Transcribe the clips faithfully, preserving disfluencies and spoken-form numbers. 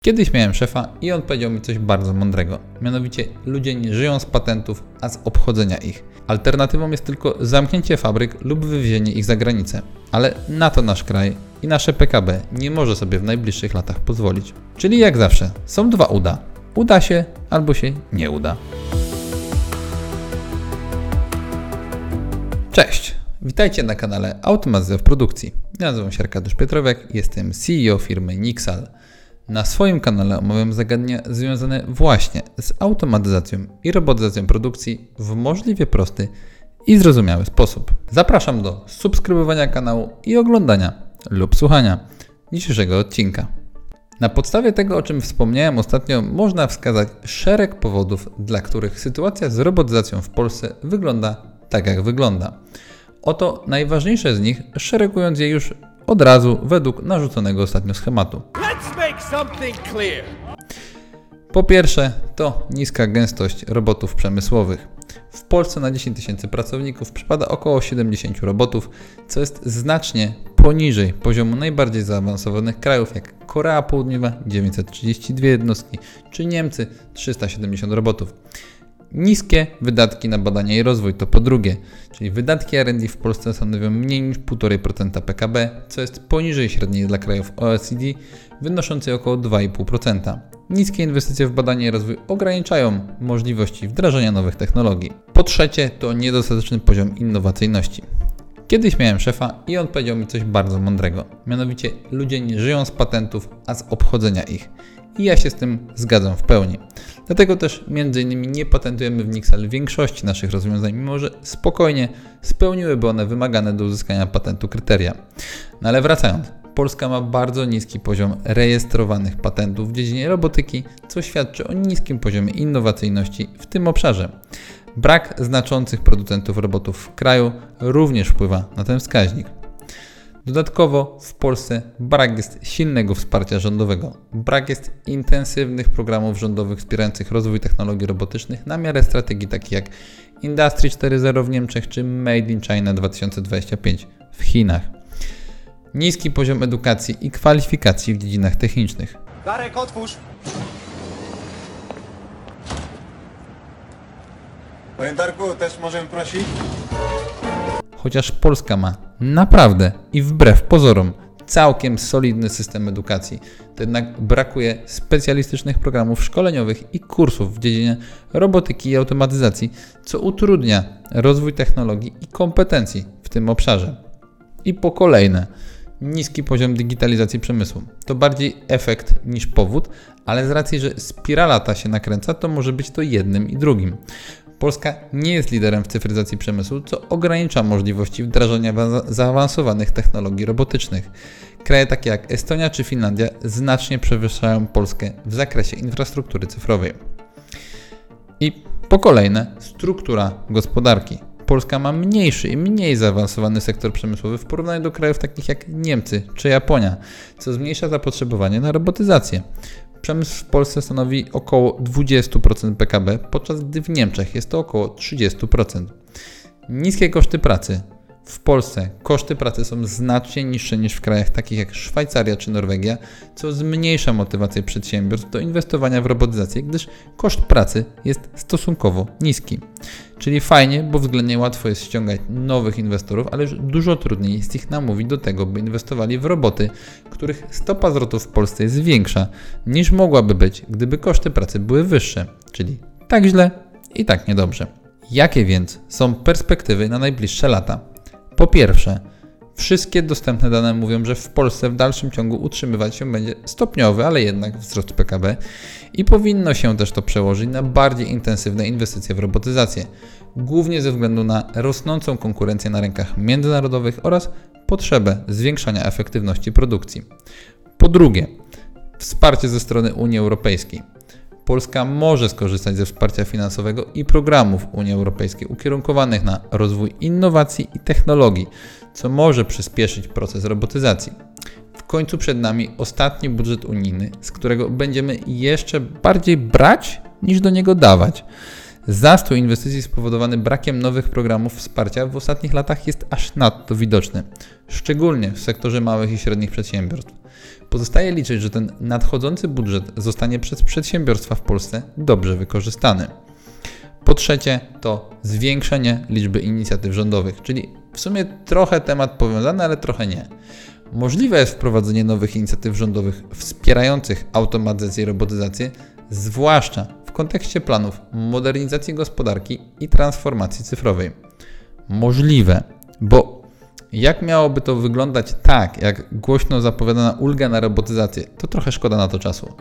Kiedyś miałem szefa i on powiedział mi coś bardzo mądrego. Mianowicie ludzie nie żyją z patentów, a z obchodzenia ich. Alternatywą jest tylko zamknięcie fabryk lub wywiezienie ich za granicę. Ale na to nasz kraj i nasze P K B nie może sobie w najbliższych latach pozwolić. Czyli jak zawsze, są dwa uda. Uda się albo się nie uda. Cześć! Witajcie na kanale Automatyzacja w produkcji. Ja nazywam się Arkadiusz Pietrowek, jestem C E O firmy Nixal. Na swoim kanale omawiam zagadnienia związane właśnie z automatyzacją i robotyzacją produkcji w możliwie prosty i zrozumiały sposób. Zapraszam do subskrybowania kanału i oglądania lub słuchania dzisiejszego odcinka. Na podstawie tego, o czym wspomniałem ostatnio, można wskazać szereg powodów, dla których sytuacja z robotyzacją w Polsce wygląda tak, jak wygląda. Oto najważniejsze z nich, szeregując je już od razu według narzuconego ostatnio schematu. Let's make something clear. Po pierwsze, to niska gęstość robotów przemysłowych. W Polsce na dziesięć tysięcy pracowników przypada około siedemdziesiąt robotów, co jest znacznie poniżej poziomu najbardziej zaawansowanych krajów jak Korea Południowa dziewięćset trzydzieści dwie jednostki czy Niemcy trzysta siedemdziesiąt robotów. Niskie wydatki na badania i rozwój to po drugie, czyli wydatki R and D w Polsce stanowią mniej niż półtora procent P K B, co jest poniżej średniej dla krajów O E C D wynoszącej około dwa i pół procent. Niskie inwestycje w badania i rozwój ograniczają możliwości wdrażania nowych technologii. Po trzecie, to niedostateczny poziom innowacyjności. Kiedyś miałem szefa i on powiedział mi coś bardzo mądrego. Mianowicie ludzie nie żyją z patentów, a z obchodzenia ich. I ja się z tym zgadzam w pełni. Dlatego też między innymi nie patentujemy w Nixal większości naszych rozwiązań, mimo że spokojnie spełniłyby one wymagane do uzyskania patentu kryteria. No ale wracając, Polska ma bardzo niski poziom rejestrowanych patentów w dziedzinie robotyki, co świadczy o niskim poziomie innowacyjności w tym obszarze. Brak znaczących producentów robotów w kraju również wpływa na ten wskaźnik. Dodatkowo w Polsce brak jest silnego wsparcia rządowego. Brak jest intensywnych programów rządowych wspierających rozwój technologii robotycznych na miarę strategii takich jak Industry cztery zero w Niemczech czy Made in China dwa tysiące dwadzieścia pięć w Chinach. Niski poziom edukacji i kwalifikacji w dziedzinach technicznych. Darek, otwórz. Panie Darku, też możemy prosić? Chociaż Polska ma naprawdę i wbrew pozorom całkiem solidny system edukacji, to jednak brakuje specjalistycznych programów szkoleniowych i kursów w dziedzinie robotyki i automatyzacji, co utrudnia rozwój technologii i kompetencji w tym obszarze. I po kolejne, niski poziom digitalizacji przemysłu. To bardziej efekt niż powód, ale z racji, że spirala ta się nakręca, to może być to jednym i drugim. Polska nie jest liderem w cyfryzacji przemysłu, co ogranicza możliwości wdrażania zaawansowanych technologii robotycznych. Kraje takie jak Estonia czy Finlandia znacznie przewyższają Polskę w zakresie infrastruktury cyfrowej. I po kolejne, struktura gospodarki. Polska ma mniejszy i mniej zaawansowany sektor przemysłowy w porównaniu do krajów takich jak Niemcy czy Japonia, co zmniejsza zapotrzebowanie na robotyzację. Przemysł w Polsce stanowi około dwadzieścia procent P K B, podczas gdy w Niemczech jest to około trzydzieści procent. Niskie koszty pracy. W Polsce koszty pracy są znacznie niższe niż w krajach takich jak Szwajcaria czy Norwegia, co zmniejsza motywację przedsiębiorstw do inwestowania w robotyzację, gdyż koszt pracy jest stosunkowo niski. Czyli fajnie, bo względnie łatwo jest ściągać nowych inwestorów, ale już dużo trudniej jest ich namówić do tego, by inwestowali w roboty, których stopa zwrotu w Polsce jest większa niż mogłaby być, gdyby koszty pracy były wyższe. Czyli tak źle i tak niedobrze. Jakie więc są perspektywy na najbliższe lata? Po pierwsze, wszystkie dostępne dane mówią, że w Polsce w dalszym ciągu utrzymywać się będzie stopniowy, ale jednak wzrost P K B i powinno się też to przełożyć na bardziej intensywne inwestycje w robotyzację, głównie ze względu na rosnącą konkurencję na rynkach międzynarodowych oraz potrzebę zwiększania efektywności produkcji. Po drugie, wsparcie ze strony Unii Europejskiej. Polska może skorzystać ze wsparcia finansowego i programów Unii Europejskiej ukierunkowanych na rozwój innowacji i technologii, co może przyspieszyć proces robotyzacji. W końcu przed nami ostatni budżet unijny, z którego będziemy jeszcze bardziej brać niż do niego dawać. Zastój inwestycji spowodowany brakiem nowych programów wsparcia w ostatnich latach jest aż nadto widoczny, szczególnie w sektorze małych i średnich przedsiębiorstw. Pozostaje liczyć, że ten nadchodzący budżet zostanie przez przedsiębiorstwa w Polsce dobrze wykorzystany. Po trzecie, to zwiększenie liczby inicjatyw rządowych, czyli w sumie trochę temat powiązany, ale trochę nie. Możliwe jest wprowadzenie nowych inicjatyw rządowych wspierających automatyzację i robotyzację, zwłaszcza w kontekście planów modernizacji gospodarki i transformacji cyfrowej. Możliwe, bo jak miałoby to wyglądać tak, jak głośno zapowiadana ulga na robotyzację, to trochę szkoda na to czasu.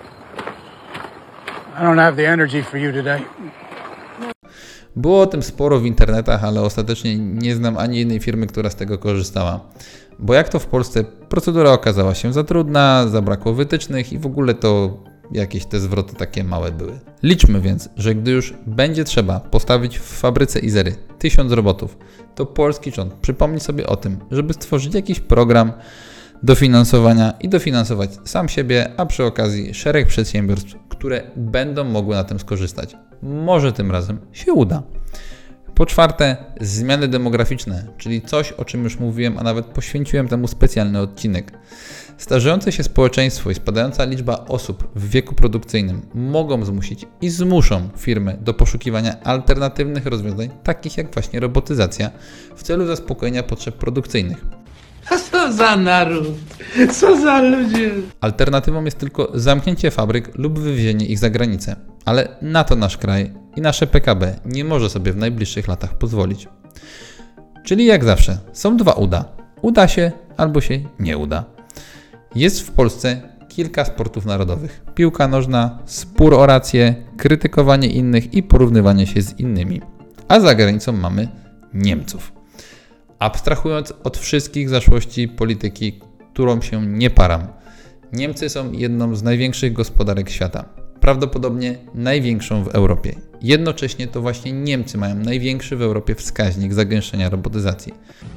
I don't have the energy for you today. Było o tym sporo w internetach, ale ostatecznie nie znam ani jednej firmy, która z tego korzystała. Bo jak to w Polsce, procedura okazała się za trudna, zabrakło wytycznych i w ogóle to jakieś te zwroty takie małe były. Liczmy więc, że gdy już będzie trzeba postawić w fabryce Izery tysiąc robotów, to polski rząd przypomni sobie o tym, żeby stworzyć jakiś program dofinansowania i dofinansować sam siebie, a przy okazji szereg przedsiębiorstw, które będą mogły na tym skorzystać. Może tym razem się uda. Po czwarte, zmiany demograficzne, czyli coś, o czym już mówiłem, a nawet poświęciłem temu specjalny odcinek. Starzejące się społeczeństwo i spadająca liczba osób w wieku produkcyjnym mogą zmusić i zmuszą firmy do poszukiwania alternatywnych rozwiązań, takich jak właśnie robotyzacja, w celu zaspokojenia potrzeb produkcyjnych. A co za naród? Co za ludzie? Alternatywą jest tylko zamknięcie fabryk lub wywiezienie ich za granicę. Ale na to nasz kraj i nasze P K B nie może sobie w najbliższych latach pozwolić. Czyli jak zawsze, są dwa uda. Uda się albo się nie uda. Jest w Polsce kilka sportów narodowych. Piłka nożna, spór o rację, krytykowanie innych i porównywanie się z innymi. A za granicą mamy Niemców. Abstrahując od wszystkich zaszłości polityki, którą się nie param, Niemcy są jedną z największych gospodarek świata. Prawdopodobnie największą w Europie. Jednocześnie to właśnie Niemcy mają największy w Europie wskaźnik zagęszczenia robotyzacji.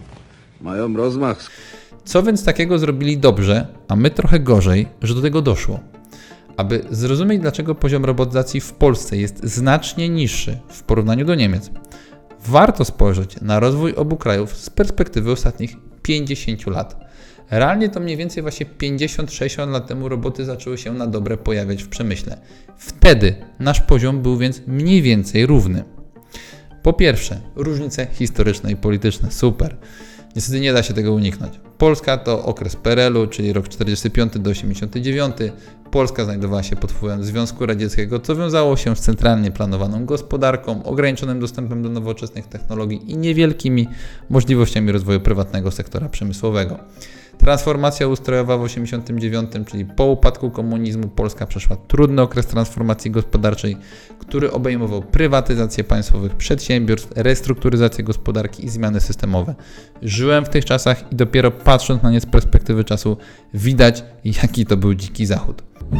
Mają rozmach. Co więc takiego zrobili dobrze, a my trochę gorzej, że do tego doszło? Aby zrozumieć, dlaczego poziom robotyzacji w Polsce jest znacznie niższy w porównaniu do Niemiec, warto spojrzeć na rozwój obu krajów z perspektywy ostatnich pięćdziesięciu lat. Realnie to mniej więcej właśnie pięćdziesiąt sześćdziesiąt lat temu roboty zaczęły się na dobre pojawiać w przemyśle. Wtedy nasz poziom był więc mniej więcej równy. Po pierwsze, różnice historyczne i polityczne. Super. Niestety nie da się tego uniknąć. Polska to okres P R L u, czyli rok czterdziesty piąty do osiemdziesiątego dziewiątego. Polska znajdowała się pod wpływem Związku Radzieckiego, co wiązało się z centralnie planowaną gospodarką, ograniczonym dostępem do nowoczesnych technologii i niewielkimi możliwościami rozwoju prywatnego sektora przemysłowego. Transformacja ustrojowa w osiemdziesiątym dziewiątym, czyli po upadku komunizmu, Polska przeszła trudny okres transformacji gospodarczej, który obejmował prywatyzację państwowych przedsiębiorstw, restrukturyzację gospodarki i zmiany systemowe. Żyłem w tych czasach i dopiero patrząc na nie z perspektywy czasu widać, jaki to był dziki zachód.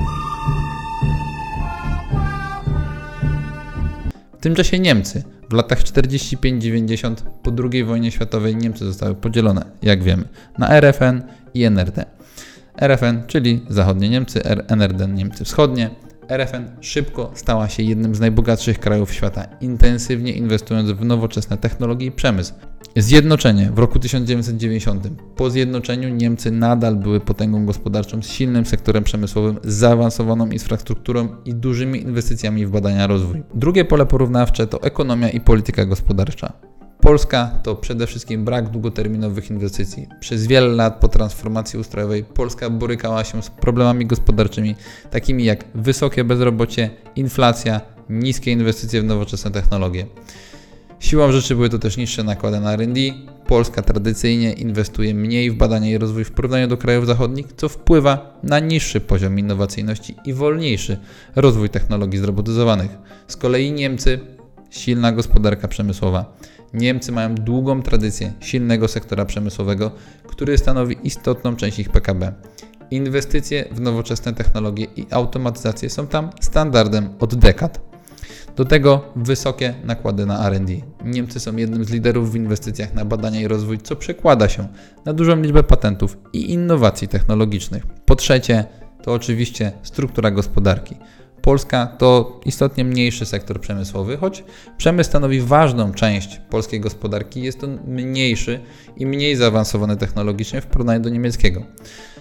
W tym czasie Niemcy. W latach czterdziestym piątym do dziewięćdziesiątego po drugiej wojnie światowej Niemcy zostały podzielone, jak wiemy, na R F N i N R D. R F N, czyli zachodnie Niemcy, N R D, Niemcy wschodnie. R F N szybko stała się jednym z najbogatszych krajów świata, intensywnie inwestując w nowoczesne technologie i przemysł. Zjednoczenie w roku tysiąc dziewięćset dziewięćdziesiątym. Po zjednoczeniu Niemcy nadal były potęgą gospodarczą z silnym sektorem przemysłowym, zaawansowaną infrastrukturą i dużymi inwestycjami w badania i rozwój. Drugie pole porównawcze to ekonomia i polityka gospodarcza. Polska to przede wszystkim brak długoterminowych inwestycji. Przez wiele lat po transformacji ustrojowej Polska borykała się z problemami gospodarczymi takimi jak wysokie bezrobocie, inflacja, niskie inwestycje w nowoczesne technologie. Siłą rzeczy były to też niższe nakłady na R and D. Polska tradycyjnie inwestuje mniej w badania i rozwój w porównaniu do krajów zachodnich, co wpływa na niższy poziom innowacyjności i wolniejszy rozwój technologii zrobotyzowanych. Z kolei Niemcy, silna gospodarka przemysłowa. Niemcy mają długą tradycję silnego sektora przemysłowego, który stanowi istotną część ich P K B. Inwestycje w nowoczesne technologie i automatyzację są tam standardem od dekad. Do tego wysokie nakłady na R and D. Niemcy są jednym z liderów w inwestycjach na badania i rozwój, co przekłada się na dużą liczbę patentów i innowacji technologicznych. Po trzecie, to oczywiście struktura gospodarki. Polska to istotnie mniejszy sektor przemysłowy, choć przemysł stanowi ważną część polskiej gospodarki, jest on mniejszy i mniej zaawansowany technologicznie w porównaniu do niemieckiego.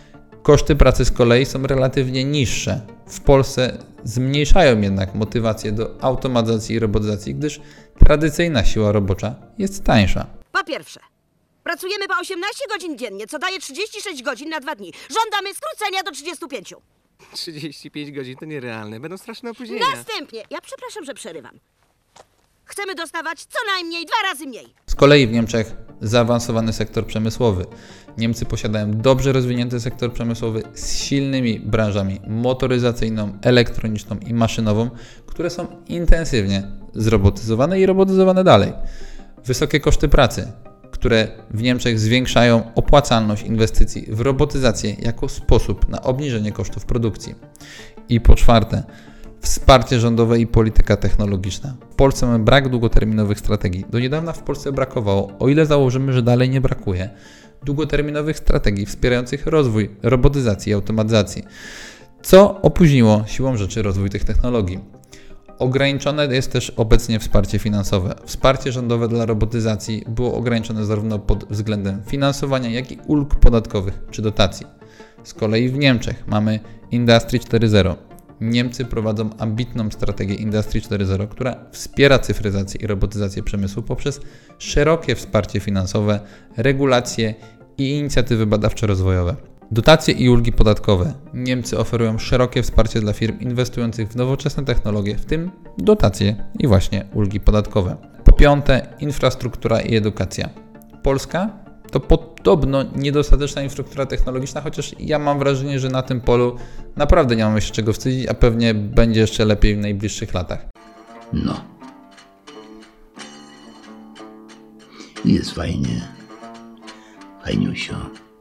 Koszty pracy z kolei są relatywnie niższe. W Polsce zmniejszają jednak motywację do automatyzacji i robotyzacji, gdyż tradycyjna siła robocza jest tańsza. Po pierwsze, pracujemy po osiemnaście godzin dziennie, co daje trzydzieści sześć godzin na dwa dni. Żądamy skrócenia do trzydziestu pięciu. trzydzieści pięć godzin to nierealne. Będą straszne opóźnienia. Następnie, ja przepraszam, że przerywam. Chcemy dostawać co najmniej dwa razy mniej. Z kolei w Niemczech zaawansowany sektor przemysłowy. Niemcy posiadają dobrze rozwinięty sektor przemysłowy z silnymi branżami motoryzacyjną, elektroniczną i maszynową, które są intensywnie zrobotyzowane i robotyzowane dalej. Wysokie koszty pracy, które w Niemczech zwiększają opłacalność inwestycji w robotyzację jako sposób na obniżenie kosztów produkcji. I po czwarte, wsparcie rządowe i polityka technologiczna. W Polsce mamy brak długoterminowych strategii. Do niedawna w Polsce brakowało, o ile założymy, że dalej nie brakuje, długoterminowych strategii wspierających rozwój robotyzacji i automatyzacji, co opóźniło siłą rzeczy rozwój tych technologii. Ograniczone jest też obecnie wsparcie finansowe. Wsparcie rządowe dla robotyzacji było ograniczone zarówno pod względem finansowania, jak i ulg podatkowych czy dotacji. Z kolei w Niemczech mamy Industry cztery zero. Niemcy prowadzą ambitną strategię Industry cztery zero, która wspiera cyfryzację i robotyzację przemysłu poprzez szerokie wsparcie finansowe, regulacje i inicjatywy badawczo-rozwojowe. Dotacje i ulgi podatkowe. Niemcy oferują szerokie wsparcie dla firm inwestujących w nowoczesne technologie, w tym dotacje i właśnie ulgi podatkowe. Po piąte, infrastruktura i edukacja. Polska to podobno niedostateczna infrastruktura technologiczna, chociaż ja mam wrażenie, że na tym polu naprawdę nie mamy się czego wstydzić, a pewnie będzie jeszcze lepiej w najbliższych latach. No. Jest fajnie. Fajniusio.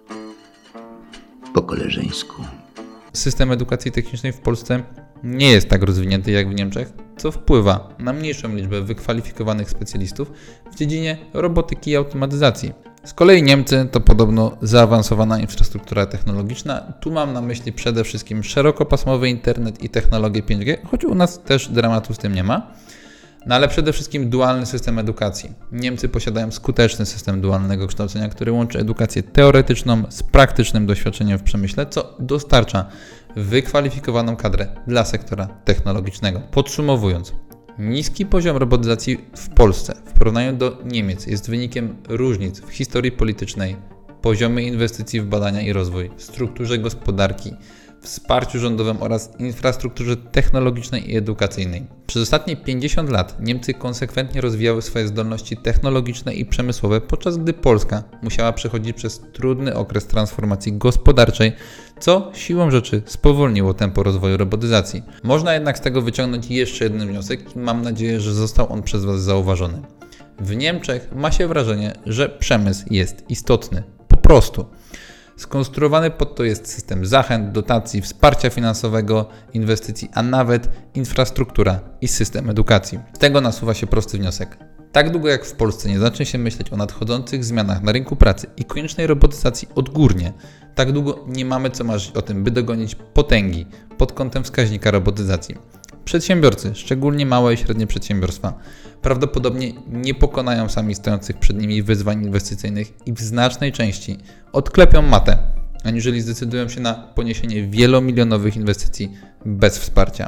Po koleżeńsku. System edukacji technicznej w Polsce nie jest tak rozwinięty jak w Niemczech, co wpływa na mniejszą liczbę wykwalifikowanych specjalistów w dziedzinie robotyki i automatyzacji. Z kolei Niemcy to podobno zaawansowana infrastruktura technologiczna. Tu mam na myśli przede wszystkim szerokopasmowy internet i technologię pięć G, choć u nas też dramatu z tym nie ma. No ale przede wszystkim dualny system edukacji. Niemcy posiadają skuteczny system dualnego kształcenia, który łączy edukację teoretyczną z praktycznym doświadczeniem w przemyśle, co dostarcza wykwalifikowaną kadrę dla sektora technologicznego. Podsumowując, niski poziom robotyzacji w Polsce w porównaniu do Niemiec jest wynikiem różnic w historii politycznej, poziomie inwestycji w badania i rozwój, strukturze gospodarki, wsparciu rządowym oraz infrastrukturze technologicznej i edukacyjnej. Przez ostatnie pięćdziesiąt lat Niemcy konsekwentnie rozwijały swoje zdolności technologiczne i przemysłowe, podczas gdy Polska musiała przechodzić przez trudny okres transformacji gospodarczej, co siłą rzeczy spowolniło tempo rozwoju robotyzacji. Można jednak z tego wyciągnąć jeszcze jeden wniosek i mam nadzieję, że został on przez Was zauważony. W Niemczech ma się wrażenie, że przemysł jest istotny. Po prostu. Skonstruowany pod to jest system zachęt, dotacji, wsparcia finansowego, inwestycji, a nawet infrastruktura i system edukacji. Z tego nasuwa się prosty wniosek. Tak długo jak w Polsce nie zacznie się myśleć o nadchodzących zmianach na rynku pracy i koniecznej robotyzacji odgórnie, tak długo nie mamy co marzyć o tym, by dogonić potęgi pod kątem wskaźnika robotyzacji. Przedsiębiorcy, szczególnie małe i średnie przedsiębiorstwa, prawdopodobnie nie pokonają sami stojących przed nimi wyzwań inwestycyjnych i w znacznej części odklepią matę, aniżeli zdecydują się na poniesienie wielomilionowych inwestycji bez wsparcia.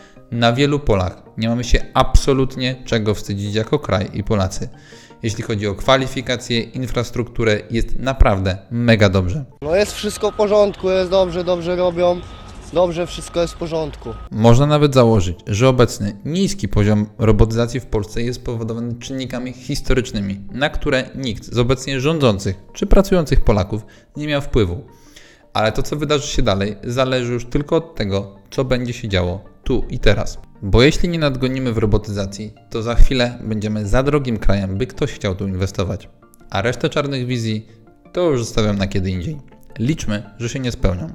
Na wielu polach nie mamy się absolutnie czego wstydzić jako kraj i Polacy. Jeśli chodzi o kwalifikacje, infrastrukturę, jest naprawdę mega dobrze. No jest wszystko w porządku, jest dobrze, dobrze robią. Dobrze, wszystko jest w porządku. Można nawet założyć, że obecny niski poziom robotyzacji w Polsce jest spowodowany czynnikami historycznymi, na które nikt z obecnie rządzących czy pracujących Polaków nie miał wpływu. Ale to, co wydarzy się dalej, zależy już tylko od tego, co będzie się działo tu i teraz. Bo jeśli nie nadgonimy w robotyzacji, to za chwilę będziemy za drogim krajem, by ktoś chciał tu inwestować. A resztę czarnych wizji to już zostawiam na kiedy indziej. Liczmy, że się nie spełnią.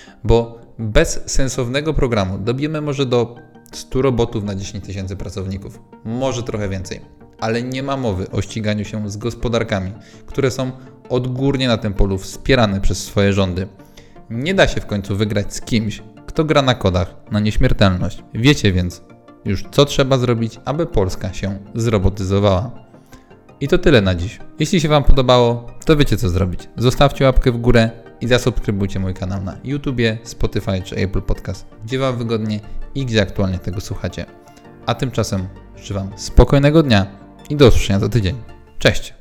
Bo bez sensownego programu dobijemy może do stu robotów na dziesięć tysięcy pracowników, może trochę więcej, ale nie ma mowy o ściganiu się z gospodarkami, które są odgórnie na tym polu wspierane przez swoje rządy. Nie da się w końcu wygrać z kimś, kto gra na kodach na nieśmiertelność. Wiecie więc już, co trzeba zrobić, aby Polska się zrobotyzowała. I to tyle na dziś. Jeśli się Wam podobało, to wiecie co zrobić. Zostawcie łapkę w górę, i zasubskrybujcie mój kanał na YouTubie, Spotify czy Apple Podcast, gdzie Wam wygodnie i gdzie aktualnie tego słuchacie. A tymczasem życzę Wam spokojnego dnia i do usłyszenia za tydzień. Cześć!